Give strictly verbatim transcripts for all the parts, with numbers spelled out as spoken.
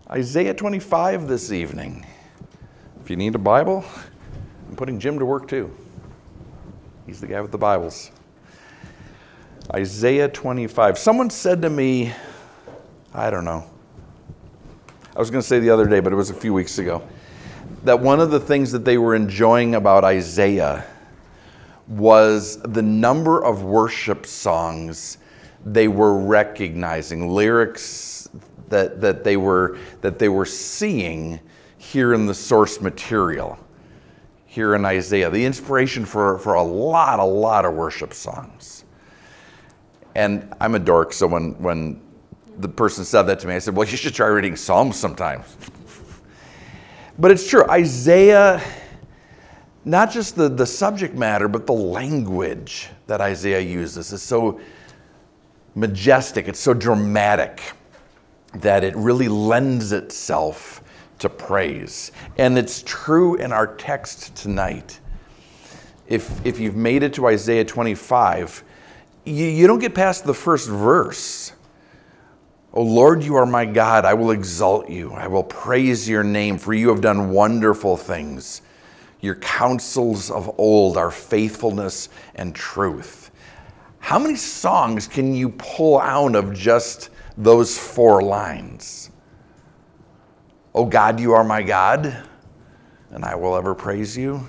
Isaiah twenty-five this evening. If you need a Bible, I'm putting Jim to work too. He's the guy with the Bibles. Isaiah twenty-five. Someone said to me, I don't know, I was going to say the other day, but it was a few weeks ago, that one of the things that they were enjoying about Isaiah was the number of worship songs they were recognizing, lyrics that, that they were that they were seeing here in the source material, here in Isaiah. The inspiration for, for a lot, a lot of worship songs. And I'm a dork, so when, when the person said that to me, I said, well, you should try reading Psalms sometimes. But it's true, Isaiah, not just the, the subject matter, but the language that Isaiah uses is so majestic, it's so dramatic that it really lends itself to praise. And it's true in our text tonight. If, if you've made it to Isaiah twenty-five, you, you don't get past the first verse. O Lord, you are my God. I will exalt you. I will praise your name, for you have done wonderful things. Your counsels of old are faithfulness and truth. How many songs can you pull out of just those four lines? O God, you are my God, and I will ever praise you.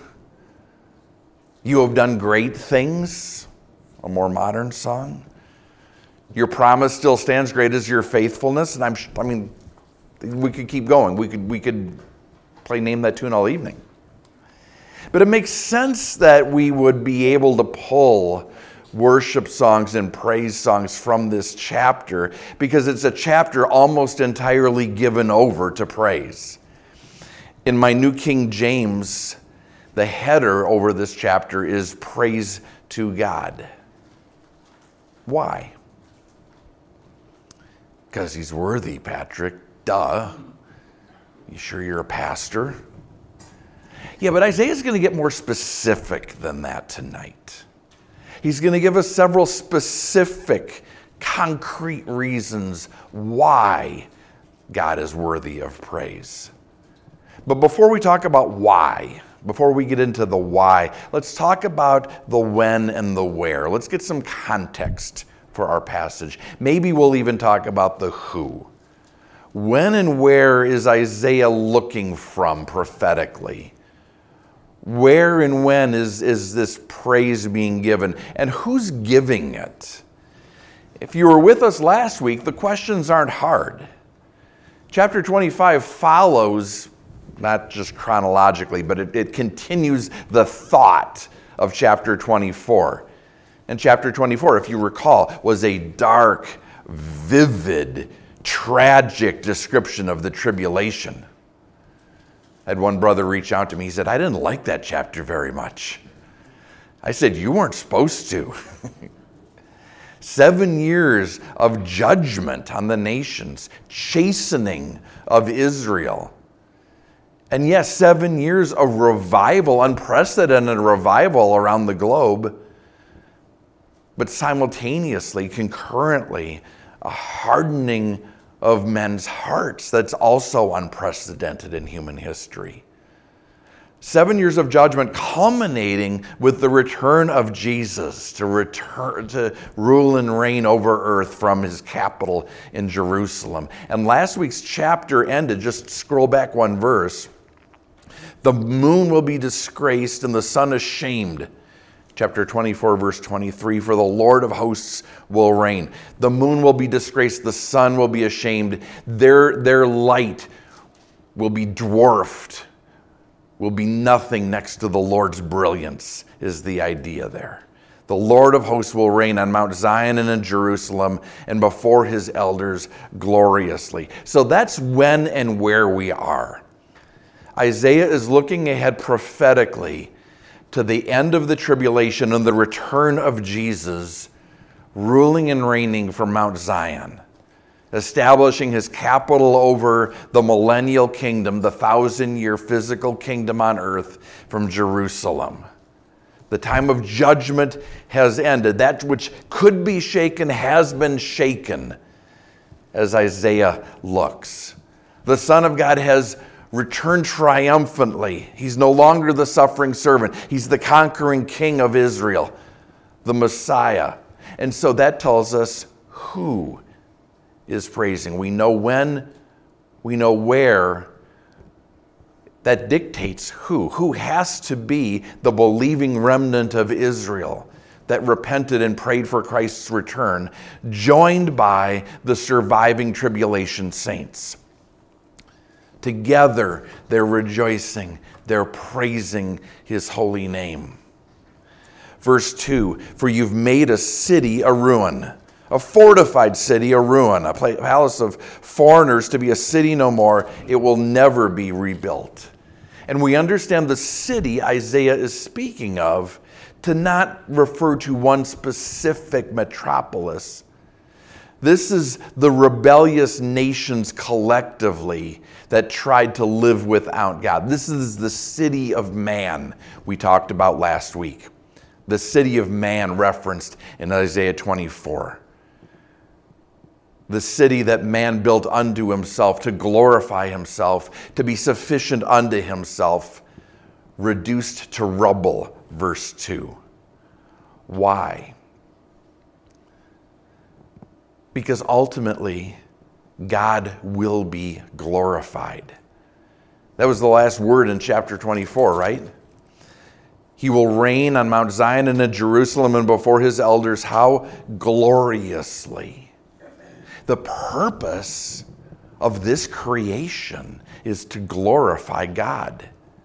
You have done great things, a more modern song. Your promise still stands, great is your faithfulness. And I'm, I mean, we could keep going. We could, we could play Name That Tune all evening. But it makes sense that we would be able to pull worship songs and praise songs from this chapter because it's a chapter almost entirely given over to praise. In my New King James, the header over this chapter is Praise to God. Why? Because he's worthy, Patrick. Duh. You sure you're a pastor? Yeah, but Isaiah's going to get more specific than that tonight. He's going to give us several specific, concrete reasons why God is worthy of praise. But before we talk about why, before we get into the why, let's talk about the when and the where. Let's get some context for our passage. Maybe we'll even talk about the who. When and where is Isaiah looking from prophetically? Where and when is, is this praise being given? And who's giving it? If you were with us last week, the questions aren't hard. Chapter twenty-five follows, not just chronologically, but it, it continues the thought of chapter twenty-four. And chapter twenty-four, if you recall, was a dark, vivid, tragic description of the tribulation. I had one brother reach out to me. He said, I didn't like that chapter very much. I said, you weren't supposed to. Seven years of judgment on the nations, chastening of Israel. And yes, seven years of revival, unprecedented revival around the globe. But simultaneously, concurrently, a hardening of men's hearts that's also unprecedented in human history. Seven years of judgment culminating with the return of Jesus to return to rule and reign over earth from his capital in Jerusalem. And last week's chapter ended, just scroll back one verse, the moon will be disgraced and the sun ashamed. Chapter twenty-four, verse twenty-three, for the Lord of hosts will reign. The moon will be disgraced, the sun will be ashamed. Their, their light will be dwarfed, will be nothing next to the Lord's brilliance, is the idea there. The Lord of hosts will reign on Mount Zion and in Jerusalem and before his elders gloriously. So that's when and where we are. Isaiah is looking ahead prophetically to the end of the tribulation and the return of Jesus, ruling and reigning from Mount Zion, establishing his capital over the millennial kingdom, the thousand-year physical kingdom on earth from Jerusalem. The time of judgment has ended. That which could be shaken has been shaken as Isaiah looks. The Son of God has returned triumphantly. He's no longer the suffering servant. He's the conquering King of Israel, the Messiah. And so that tells us who is praising. We know when, we know where. That dictates who. Who has to be the believing remnant of Israel that repented and prayed for Christ's return, joined by the surviving tribulation saints. Together, they're rejoicing, they're praising his holy name. Verse two, for you've made a city a ruin, a fortified city a ruin, a palace of foreigners to be a city no more. It will never be rebuilt. And we understand the city Isaiah is speaking of to not refer to one specific metropolis. This is the rebellious nations collectively that tried to live without God. This is the city of man we talked about last week. The city of man referenced in Isaiah twenty-four. The city that man built unto himself to glorify himself, to be sufficient unto himself, reduced to rubble, verse two. Why? Because ultimately, God will be glorified. That was the last word in chapter twenty-four, right? He will reign on Mount Zion and in Jerusalem and before his elders. How gloriously. The purpose of this creation is to glorify God.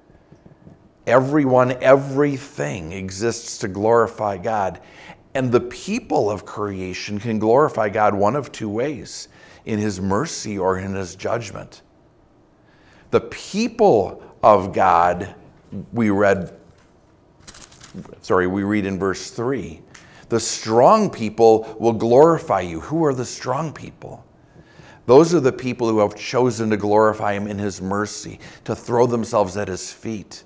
Everyone, everything exists to glorify God. And the people of creation can glorify God one of two ways, in his mercy or in his judgment. The people of God, we read, sorry, we read in verse three, the strong people will glorify you. Who are the strong people? Those are the people who have chosen to glorify him in his mercy, to throw themselves at his feet,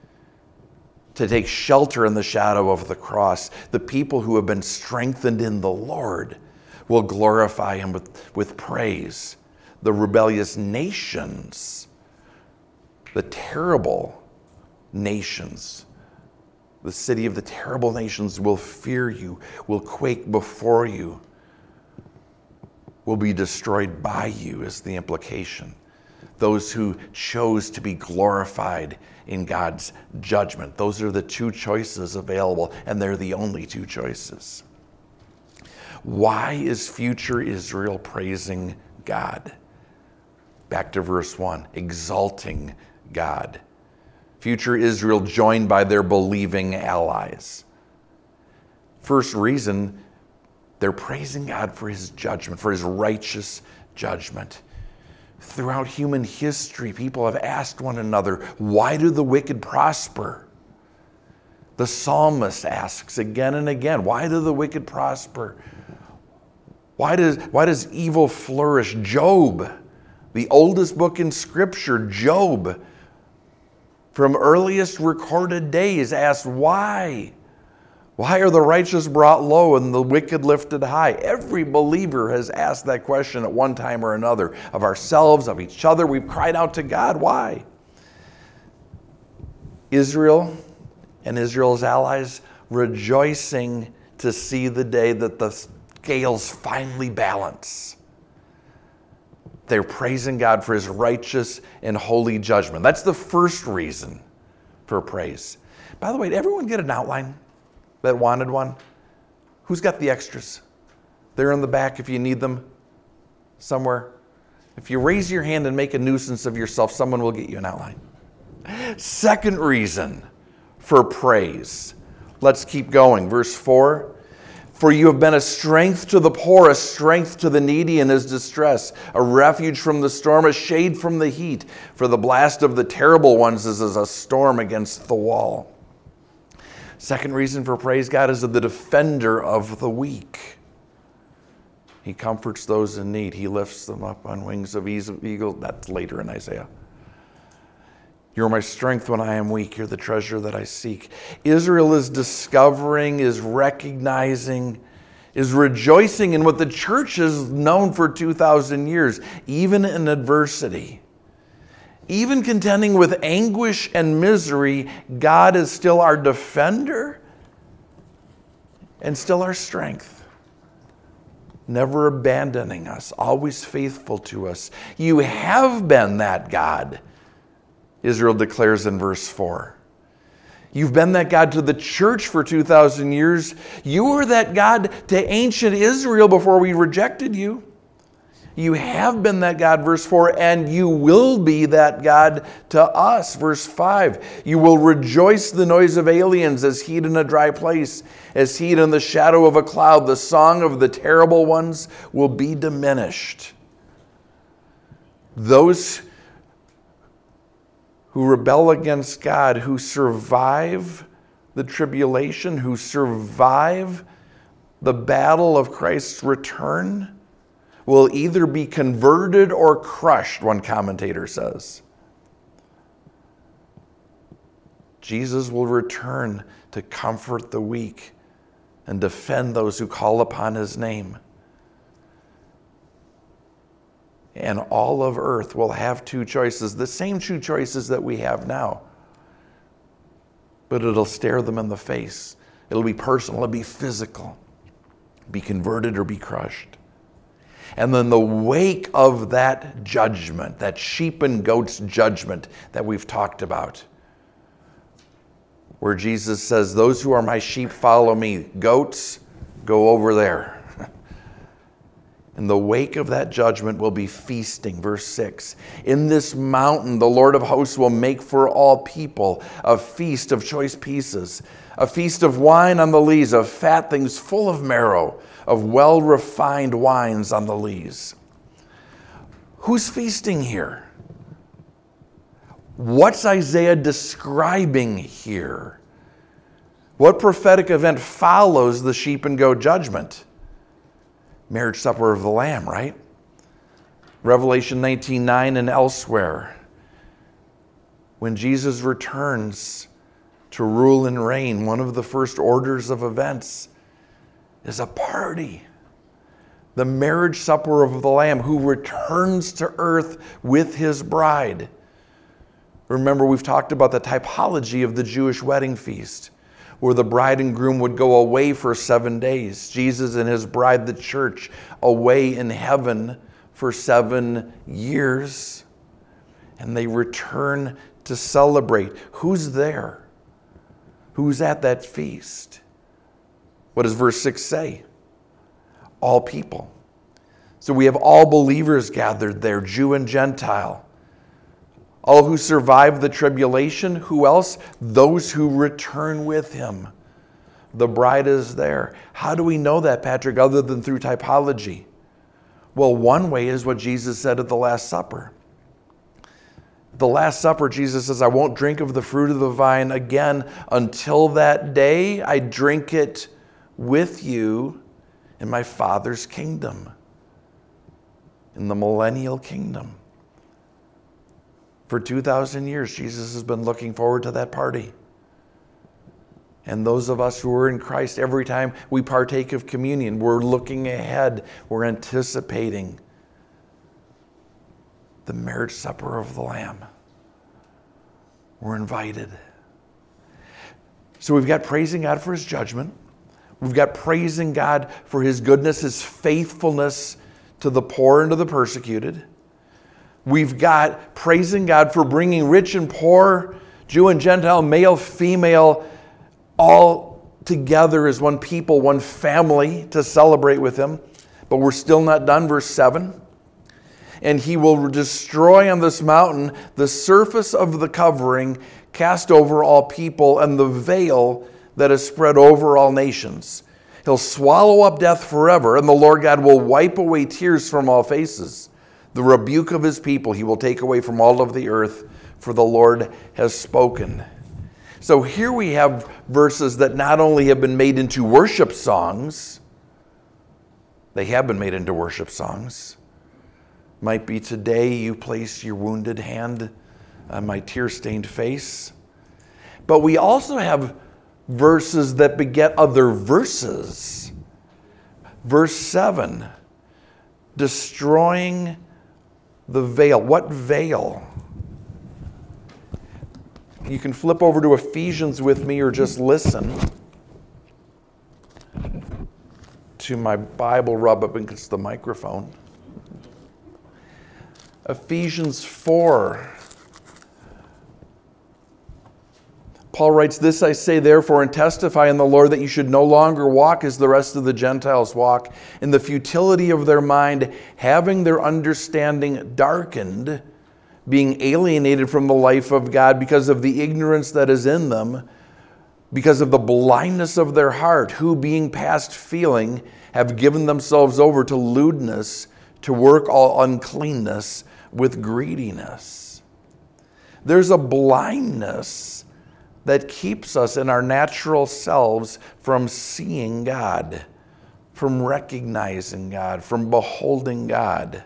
to take shelter in the shadow of the cross. The people who have been strengthened in the Lord will glorify him with, with praise. The rebellious nations, the terrible nations, the city of the terrible nations will fear you, will quake before you, will be destroyed by you, is the implication. Those who chose to be glorified in God's judgment. Those are the two choices available, and they're the only two choices. Why is future Israel praising God? Back to verse one, exalting God. Future Israel joined by their believing allies. First reason, they're praising God for his judgment, for his righteous judgment. Throughout human history, people have asked one another, why do the wicked prosper? The psalmist asks again and again, why do the wicked prosper? Why does, why does evil flourish? Job, the oldest book in Scripture, Job, from earliest recorded days, asked why? Why are the righteous brought low and the wicked lifted high? Every believer has asked that question at one time or another of ourselves, of each other. We've cried out to God, why? Israel and Israel's allies rejoicing to see the day that the scales finally balance. They're praising God for his righteous and holy judgment. That's the first reason for praise. By the way, did everyone get an outline that wanted one? Who's got the extras? They're in the back if you need them somewhere. If you raise your hand and make a nuisance of yourself, someone will get you an outline. Second reason for praise. Let's keep going. Verse four. For you have been a strength to the poor, a strength to the needy in his distress, a refuge from the storm, a shade from the heat. For the blast of the terrible ones is as a storm against the wall. Second reason for praise God is the defender of the weak. He comforts those in need. He lifts them up on wings of eagle. That's later in Isaiah. You're my strength when I am weak. You're the treasure that I seek. Israel is discovering, is recognizing, is rejoicing in what the church has known for two thousand years, even in adversity. Even contending with anguish and misery, God is still our defender and still our strength. Never abandoning us, always faithful to us. You have been that God, Israel declares in verse four. You've been that God to the church for two thousand years. You were that God to ancient Israel before we rejected you. You have been that God, verse four, and you will be that God to us, verse five. You will rejoice the noise of aliens as heat in a dry place, as heat in the shadow of a cloud. The song of the terrible ones will be diminished. Those who rebel against God, who survive the tribulation, who survive the battle of Christ's return, will either be converted or crushed, one commentator says. Jesus will return to comfort the weak and defend those who call upon his name. And all of earth will have two choices, the same two choices that we have now. But it'll stare them in the face. It'll be personal, it'll be physical. Be converted or be crushed. And then the wake of that judgment, that sheep and goats judgment that we've talked about, where Jesus says, those who are my sheep follow me. Goats, go over there. In the wake of that judgment will be feasting. Verse six. In this mountain, the Lord of hosts will make for all people a feast of choice pieces, a feast of wine on the lees, of fat things full of marrow, of well-refined wines on the lees. Who's feasting here? What's Isaiah describing here? What prophetic event follows the sheep and goat judgment? Marriage supper of the Lamb, right? Revelation nineteen nine and elsewhere. When Jesus returns to rule and reign, one of the first orders of events is a party. The marriage supper of the Lamb, who returns to earth with his bride. Remember, we've talked about the typology of the Jewish wedding feast, where the bride and groom would go away for seven days. Jesus and his bride, the church, away in heaven for seven years. And they return to celebrate. Who's there? Who's at that feast? What does verse six say? All people. So we have all believers gathered there, Jew and Gentile. All who survive the tribulation. Who else? Those who return with him. The bride is there. How do we know that, Patrick, other than through typology? Well, one way is what Jesus said at the Last Supper. The Last Supper, Jesus says, I won't drink of the fruit of the vine again until that day I drink it with you in my Father's kingdom, in the millennial kingdom. For two thousand years, Jesus has been looking forward to that party. And those of us who are in Christ, every time we partake of communion, we're looking ahead, we're anticipating the marriage supper of the Lamb. We're invited. So we've got praising God for his judgment. We've got praising God for his goodness, his faithfulness to the poor and to the persecuted. We've got praising God for bringing rich and poor, Jew and Gentile, male, female, all together as one people, one family to celebrate with him. But we're still not done. Verse seven. And he will destroy on this mountain the surface of the covering cast over all people and the veil that is spread over all nations. He'll swallow up death forever, and the Lord God will wipe away tears from all faces. The rebuke of his people he will take away from all of the earth, for the Lord has spoken. So here we have verses that not only have been made into worship songs, they have been made into worship songs. Might be today you place your wounded hand on my tear-stained face. But we also have verses that beget other verses. Verse seven, destroying the veil. What veil? You can flip over to Ephesians with me or just listen to my Bible rub up against the microphone. Ephesians four. Paul writes, "This I say therefore and testify in the Lord that you should no longer walk as the rest of the Gentiles walk, in the futility of their mind, having their understanding darkened, being alienated from the life of God because of the ignorance that is in them, because of the blindness of their heart, who being past feeling have given themselves over to lewdness, to work all uncleanness with greediness." There's a blindness that keeps us in our natural selves from seeing God, from recognizing God, from beholding God.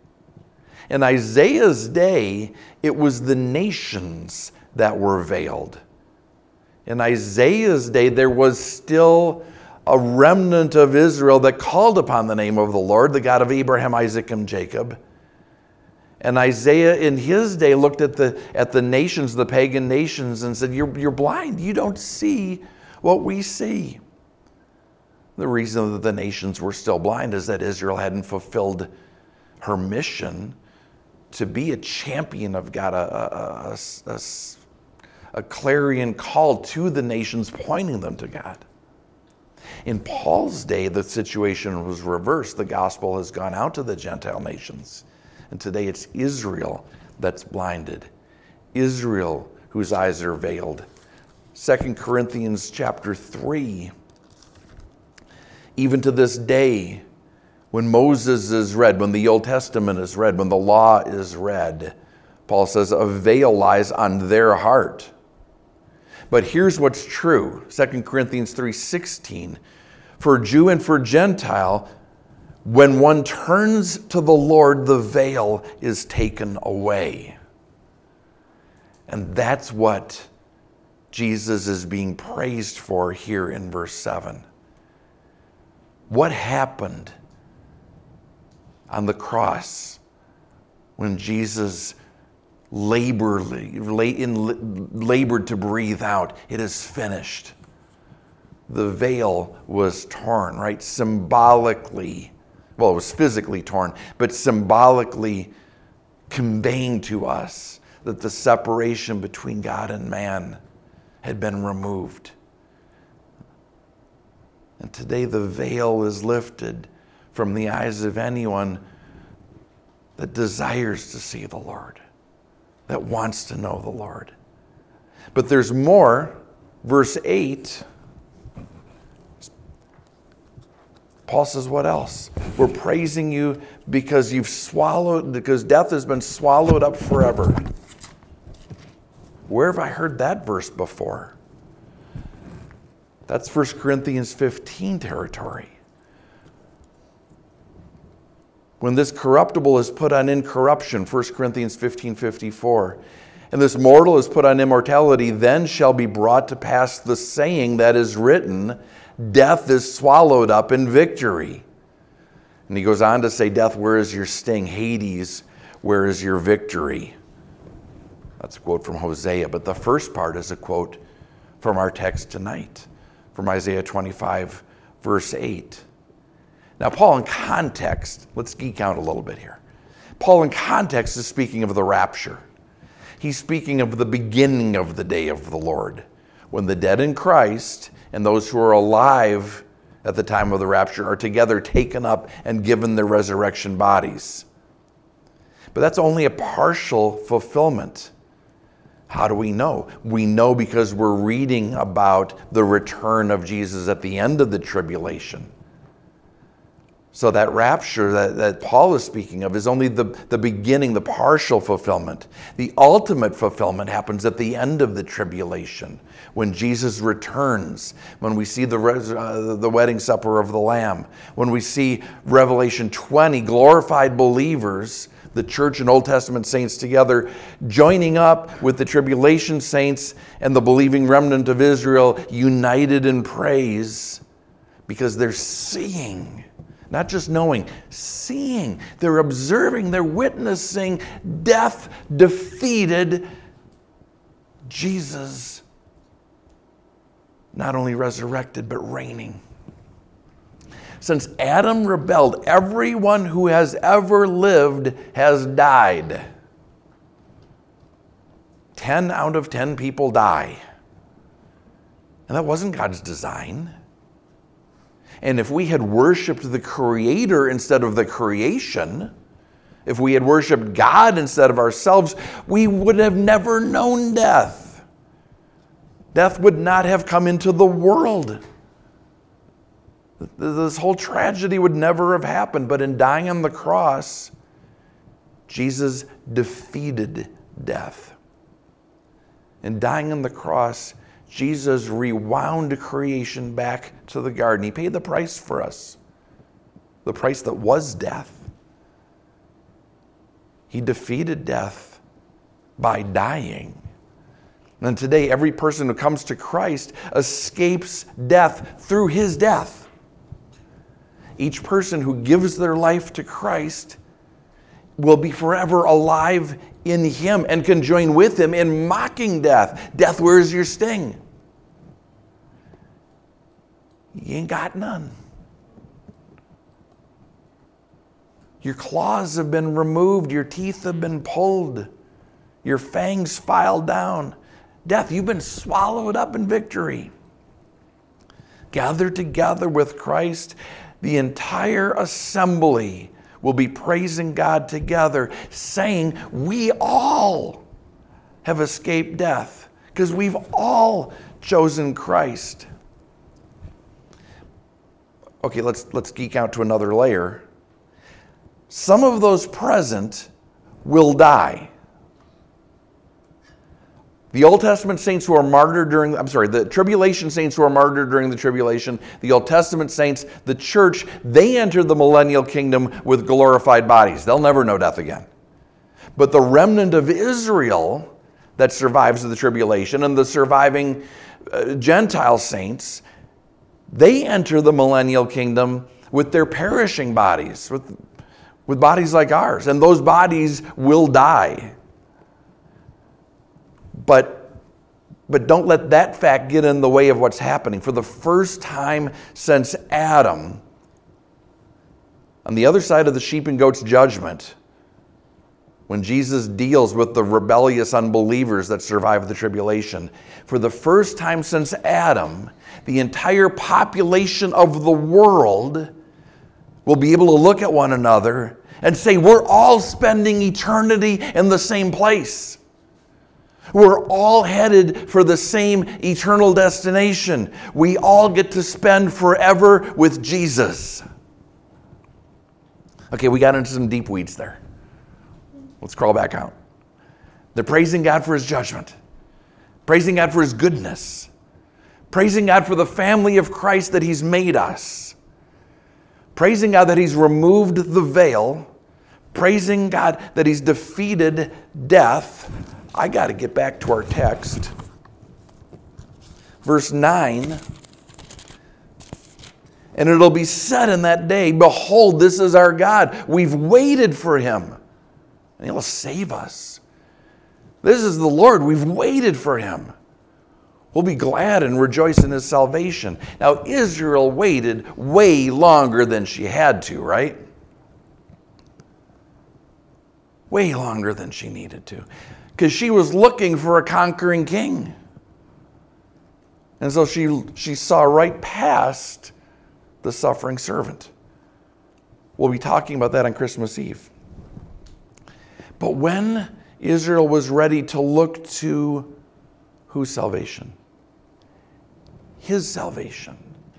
In Isaiah's day, it was the nations that were veiled. In Isaiah's day, there was still a remnant of Israel that called upon the name of the Lord, the God of Abraham, Isaac, and Jacob. And Isaiah in his day looked at the at the nations, the pagan nations, and said, you're, you're blind. You don't see what we see. The reason that the nations were still blind is that Israel hadn't fulfilled her mission to be a champion of God, a, a, a, a, a clarion call to the nations, pointing them to God. In Paul's day, the situation was reversed. The gospel has gone out to the Gentile nations. And today it's Israel that's blinded. Israel whose eyes are veiled. Second Corinthians chapter three. Even to this day, when Moses is read, when the Old Testament is read, when the law is read, Paul says a veil lies on their heart. But here's what's true. Second Corinthians three sixteen. For Jew and for Gentile, when one turns to the Lord, the veil is taken away. And that's what Jesus is being praised for here in verse seven. What happened on the cross when Jesus labored, labored to breathe out, "It is finished"? The veil was torn, right? Symbolically. Well, it was physically torn, but symbolically conveying to us that the separation between God and man had been removed. And today the veil is lifted from the eyes of anyone that desires to see the Lord, that wants to know the Lord. But there's more. Verse eight, Paul says, what else? We're praising you because you've swallowed, because death has been swallowed up forever. Where have I heard that verse before? That's First Corinthians fifteen territory. When this corruptible is put on incorruption, First Corinthians fifteen fifty-four, and this mortal is put on immortality, then shall be brought to pass the saying that is written, death is swallowed up in victory. And he goes on to say, death, where is your sting? Hades, where is your victory? That's a quote from Hosea, but the first part is a quote from our text tonight, from Isaiah twenty-five, verse eight. Now, Paul in context, let's geek out a little bit here. Paul in context is speaking of the rapture. He's speaking of the beginning of the day of the Lord, when the dead in Christ and those who are alive at the time of the rapture are together taken up and given their resurrection bodies. But that's only a partial fulfillment. How do we know? We know because we're reading about the return of Jesus at the end of the tribulation. So that rapture that, that Paul is speaking of is only the, the beginning, the partial fulfillment. The ultimate fulfillment happens at the end of the tribulation, when Jesus returns, when we see the, uh, the wedding supper of the Lamb, when we see Revelation twenty, glorified believers, the church and Old Testament saints together, joining up with the tribulation saints and the believing remnant of Israel, united in praise, because they're seeing. Not just knowing, seeing. They're observing, they're witnessing death defeated, Jesus not only resurrected, but reigning. Since Adam rebelled, everyone who has ever lived has died. Ten out of ten people die. And that wasn't God's design. And if we had worshiped the Creator instead of the creation, if we had worshiped God instead of ourselves, we would have never known death. Death would not have come into the world. This whole tragedy would never have happened. But in dying on the cross, Jesus defeated death. In dying on the cross, Jesus rewound creation back to the garden. He paid the price for us, the price that was death. He defeated death by dying. And today, every person who comes to Christ escapes death through his death. Each person who gives their life to Christ will be forever alive in him and can join with him in mocking death. Death, where's your sting? You ain't got none. Your claws have been removed. Your teeth have been pulled. Your fangs filed down. Death, you've been swallowed up in victory. Gathered together with Christ, the entire assembly will be praising God together, saying, we all have escaped death because we've all chosen Christ. Okay, let's, let's geek out to another layer. Some of those present will die. The Old Testament saints who are martyred during, I'm sorry, the tribulation saints who are martyred during the tribulation, the Old Testament saints, the church, they enter the millennial kingdom with glorified bodies. They'll never know death again. But the remnant of Israel that survives the tribulation and the surviving uh, Gentile saints, they enter the millennial kingdom with their perishing bodies, with, with bodies like ours. And those bodies will die. But, but don't let that fact get in the way of what's happening. For the first time since Adam, on the other side of the sheep and goats judgment, when Jesus deals with the rebellious unbelievers that survive the tribulation, for the first time since Adam, the entire population of the world will be able to look at one another and say, we're all spending eternity in the same place. We're all headed for the same eternal destination. We all get to spend forever with Jesus. Okay, we got into some deep weeds there. Let's crawl back out. They're praising God for his judgment, praising God for his goodness, praising God for the family of Christ that he's made us, praising God that he's removed the veil, praising God that he's defeated death. I got to get back to our text. Verse nine. And it'll be said in that day, behold, this is our God. We've waited for him, and he'll save us. This is the Lord. We've waited for him. We'll be glad and rejoice in his salvation. Now, Israel waited way longer than she had to, right? Way longer than she needed to. Because she was looking for a conquering king. And so she, she saw right past the suffering servant. We'll be talking about that on Christmas Eve. But when Israel was ready to look to whose salvation? His salvation.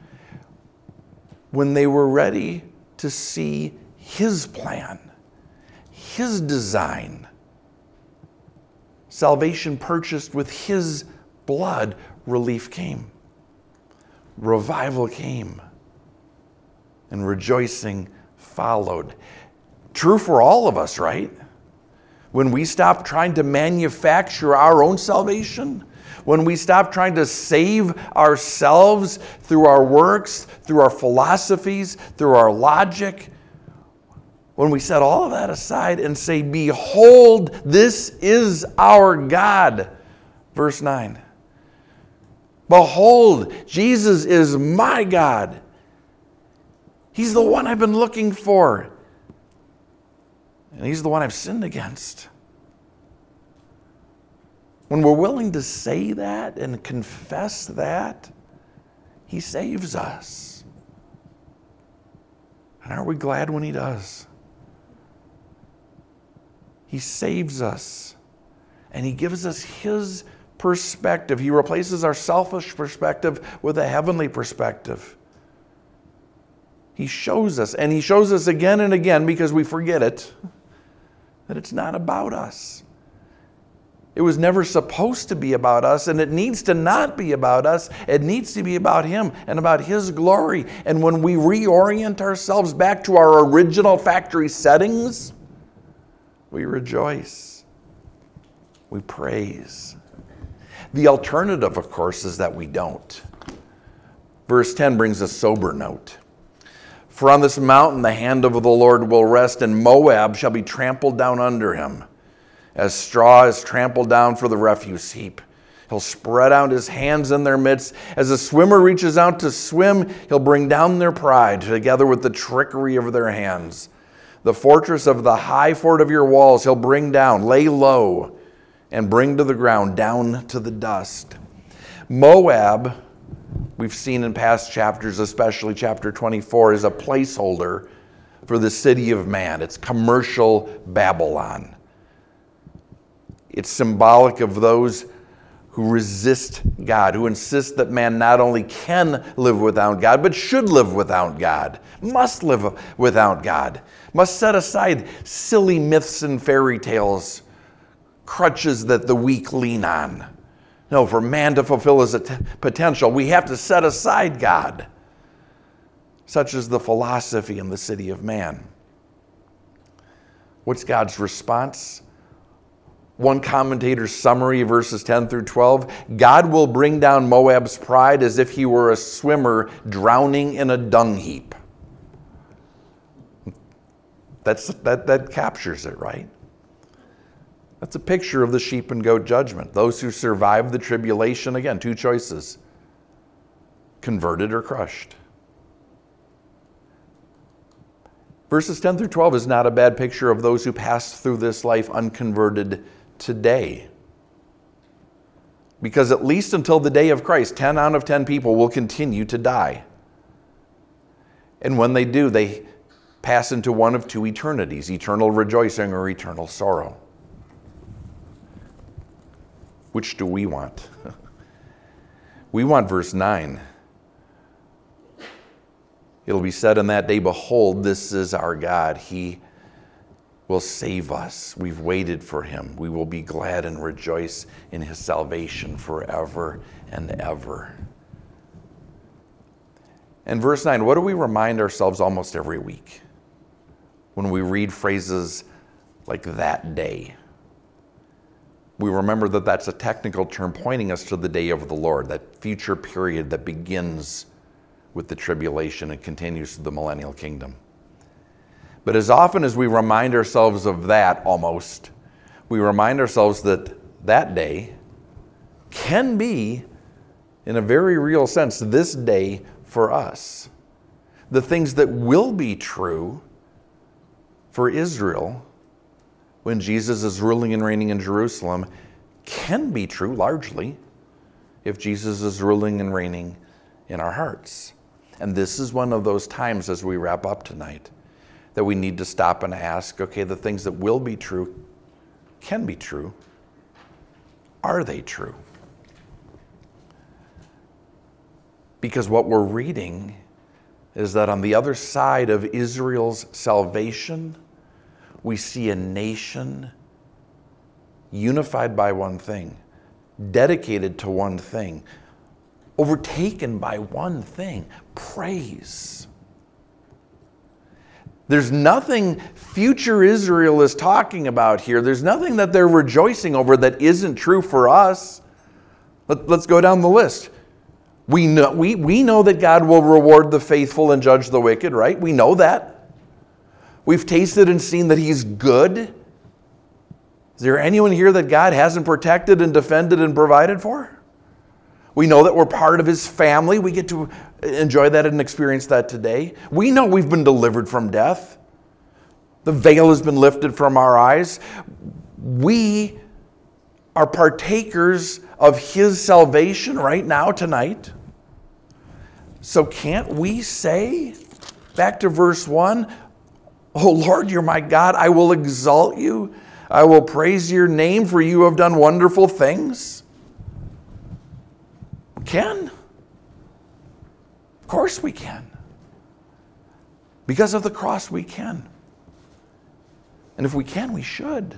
When they were ready to see his plan, his design, salvation purchased with his blood, relief came. Revival came. And rejoicing followed. True for all of us, right? When we stop trying to manufacture our own salvation, when we stop trying to save ourselves through our works, through our philosophies, through our logic, when we set all of that aside and say, behold, this is our God. Verse nine. Behold, Jesus is my God. He's the one I've been looking for. And he's the one I've sinned against. When we're willing to say that and confess that, he saves us. And aren't we glad when he does? He saves us. And he gives us his perspective. He replaces our selfish perspective with a heavenly perspective. He shows us, and he shows us again and again, because we forget it, that it's not about us. It was never supposed to be about us, and it needs to not be about us. It needs to be about him and about his glory. And when we reorient ourselves back to our original factory settings, we rejoice. We praise. The alternative, of course, is that we don't. Verse ten brings a sober note. For on this mountain the hand of the Lord will rest, and Moab shall be trampled down under him, as straw is trampled down for the refuse heap. He'll spread out his hands in their midst. As a swimmer reaches out to swim, he'll bring down their pride, together with the trickery of their hands. The fortress of the high fort of your walls he'll bring down, lay low, and bring to the ground, down to the dust. Moab, we've seen in past chapters, especially chapter twenty-four, is a placeholder for the city of man. It's commercial Babylon. It's symbolic of those who resist God, who insist that man not only can live without God, but should live without God, must live without God, must set aside silly myths and fairy tales, crutches that the weak lean on. No, for man to fulfill his potential, we have to set aside God. Such is the philosophy in the city of man. What's God's response? One commentator's summary, verses ten through twelve, God will bring down Moab's pride as if he were a swimmer drowning in a dung heap. That's, that, that captures it, right? That's a picture of the sheep and goat judgment. Those who survive the tribulation, again, two choices: converted or crushed. Verses ten through twelve is not a bad picture of those who pass through this life unconverted today. Because at least until the day of Christ, ten out of ten people will continue to die. And when they do, they pass into one of two eternities: eternal rejoicing or eternal sorrow. Which do we want? We want verse nine. It'll be said in that day, behold, this is our God. He will save us. We've waited for him. We will be glad and rejoice in his salvation forever and ever. And verse nine, what do we remind ourselves almost every week when we read phrases like that day? We remember that that's a technical term pointing us to the day of the Lord, that future period that begins with the tribulation and continues to the millennial kingdom. But as often as we remind ourselves of that, almost, we remind ourselves that that day can be, in a very real sense, this day for us. The things that will be true for Israel when Jesus is ruling and reigning in Jerusalem can be true largely if Jesus is ruling and reigning in our hearts. And this is one of those times as we wrap up tonight that we need to stop and ask, okay, the things that will be true can be true. Are they true? Because what we're reading is that on the other side of Israel's salvation, we see a nation unified by one thing, dedicated to one thing, overtaken by one thing: praise. There's nothing future Israel is talking about here. There's nothing that they're rejoicing over that isn't true for us. Let, let's go down the list. We know, we, we know that God will reward the faithful and judge the wicked, right? We know that. We've tasted and seen that he's good. Is there anyone here that God hasn't protected and defended and provided for? We know that we're part of his family. We get to enjoy that and experience that today. We know we've been delivered from death. The veil has been lifted from our eyes. We are partakers of his salvation right now, tonight. So can't we say, back to verse one, "Oh Lord, you're my God. I will exalt you. I will praise your name, for you have done wonderful things"? Can. Of course we can. Because of the cross we can. And if we can, we should.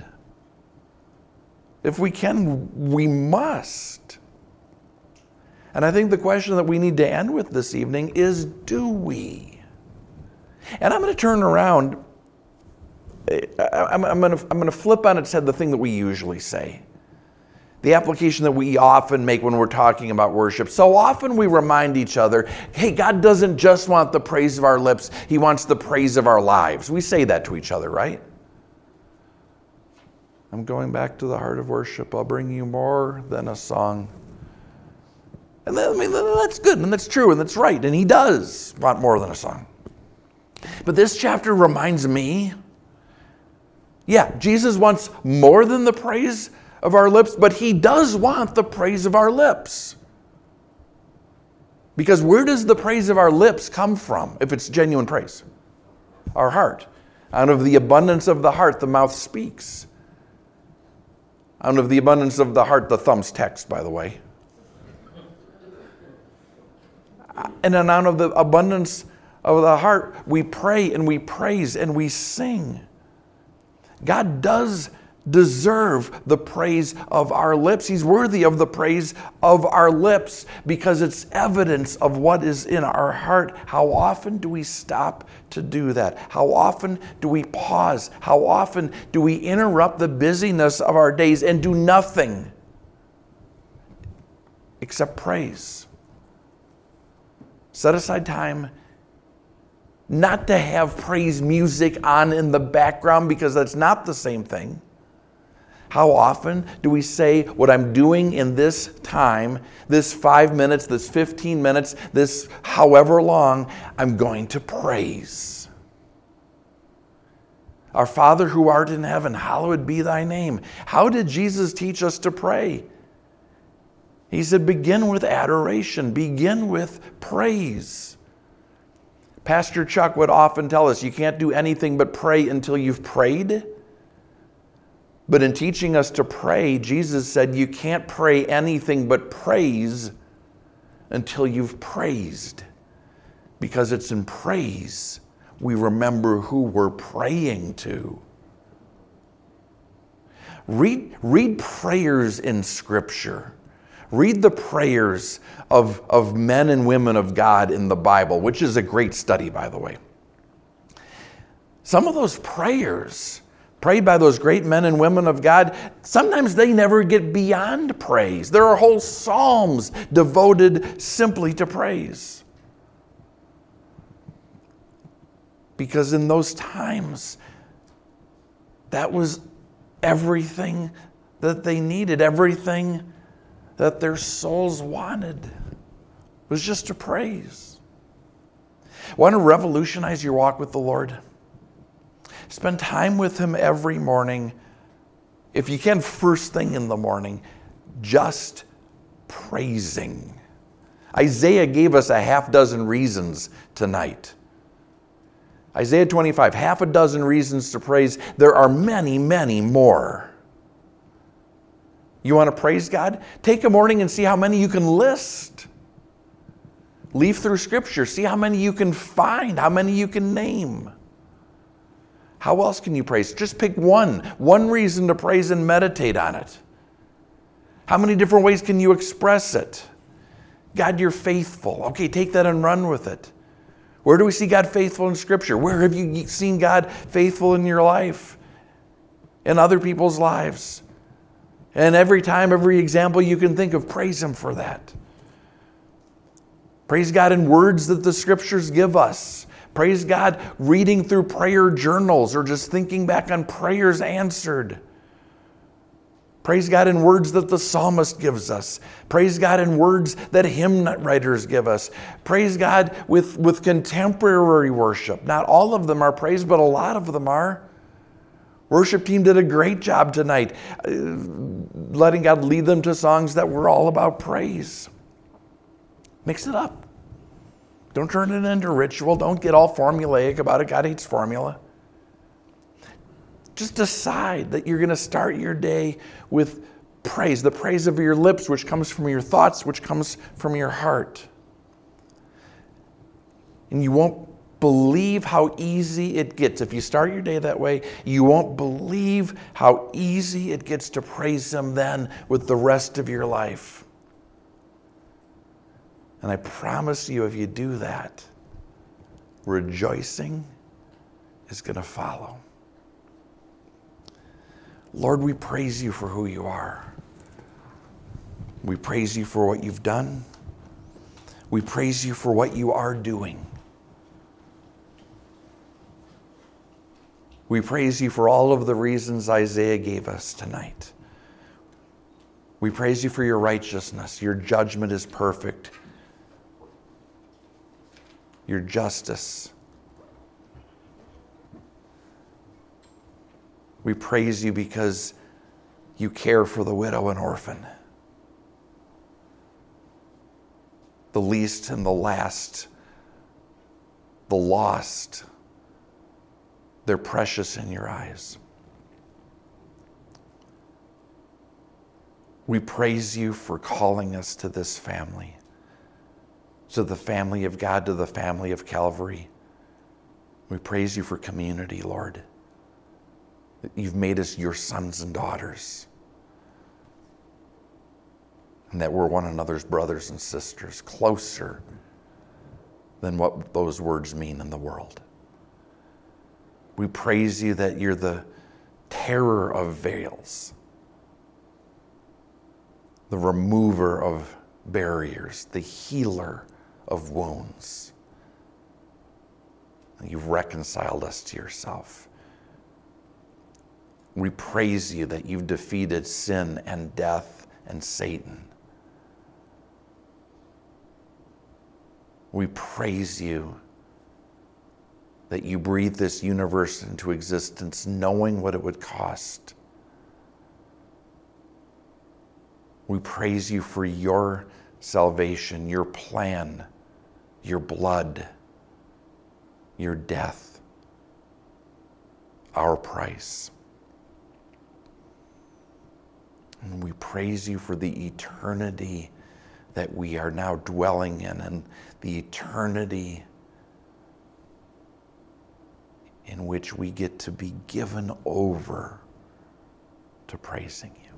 If we can, we must. And I think the question that we need to end with this evening is, do we? And I'm going to turn around. I'm, I'm, going to, I'm going to flip on its head the thing that we usually say. The application that we often make when we're talking about worship. So often we remind each other, hey, God doesn't just want the praise of our lips. He wants the praise of our lives. We say that to each other, right? I'm going back to the heart of worship. I'll bring you more than a song. And I mean, that's good, and that's true, and that's right. And he does want more than a song. But this chapter reminds me, yeah, Jesus wants more than the praise of our lips, but he does want the praise of our lips. Because where does the praise of our lips come from if it's genuine praise? Our heart. Out of the abundance of the heart, the mouth speaks. Out of the abundance of the heart, the thumbs text, by the way. And then out of the abundance of the heart, we pray and we praise and we sing. God does deserve the praise of our lips. He's worthy of the praise of our lips because it's evidence of what is in our heart. How often do we stop to do that? How often do we pause? How often do we interrupt the busyness of our days and do nothing except praise? Set aside time not to have praise music on in the background, because that's not the same thing. How often do we say what I'm doing in this time, this five minutes, this fifteen minutes, this however long, I'm going to praise? Our Father who art in heaven, hallowed be thy name. How did Jesus teach us to pray? He said, begin with adoration, begin with praise. Pastor Chuck would often tell us, you can't do anything but pray until you've prayed. But in teaching us to pray, Jesus said you can't pray anything but praise until you've praised. Because it's in praise we remember who we're praying to. Read, read prayers in Scripture. Read the prayers of, of men and women of God in the Bible, which is a great study, by the way. Some of those prayers prayed by those great men and women of God, sometimes they never get beyond praise. There are whole psalms devoted simply to praise. Because in those times, that was everything that they needed, everything that their souls wanted was just to praise. Want to revolutionize your walk with the Lord? Spend time with him every morning. If you can, first thing in the morning, just praising. Isaiah gave us a half dozen reasons tonight. Isaiah twenty-five, half a dozen reasons to praise. There are many, many more. You want to praise God? Take a morning and see how many you can list. Leaf through Scripture. See how many you can find, how many you can name. How else can you praise? Just pick one. One reason to praise and meditate on it. How many different ways can you express it? God, you're faithful. Okay, take that and run with it. Where do we see God faithful in Scripture? Where have you seen God faithful in your life? In other people's lives? And every time, every example you can think of, praise him for that. Praise God in words that the Scriptures give us. Praise God reading through prayer journals or just thinking back on prayers answered. Praise God in words that the psalmist gives us. Praise God in words that hymn writers give us. Praise God with, with contemporary worship. Not all of them are praise, but a lot of them are. Worship team did a great job tonight, uh, letting God lead them to songs that were all about praise. Mix it up. Don't turn it into ritual. Don't get all formulaic about it. God hates formula. Just decide that you're going to start your day with praise, the praise of your lips, which comes from your thoughts, which comes from your heart. And you won't believe how easy it gets. If you start your day that way, you won't believe how easy it gets to praise Him then with the rest of your life. And I promise you, if you do that, rejoicing is going to follow. Lord, we praise you for who you are. We praise you for what you've done. We praise you for what you are doing. We praise you for all of the reasons Isaiah gave us tonight. We praise you for your righteousness. Your judgment is perfect. Your justice. We praise you because you care for the widow and orphan, the least and the last, the lost. They're precious in your eyes. We praise you for calling us to this family, to the family of God, to the family of Calvary. We praise you for community, Lord. You've made us your sons and daughters, and that we're one another's brothers and sisters, closer than what those words mean in the world. We praise you that you're the terror of veils, the remover of barriers, the healer of wounds. You've reconciled us to yourself. We praise you that you've defeated sin and death and Satan. We praise you that you breathed this universe into existence knowing what it would cost. We praise you for your salvation, your plan, your blood, your death, our price. And we praise you for the eternity that we are now dwelling in, and the eternity in which we get to be given over to praising you.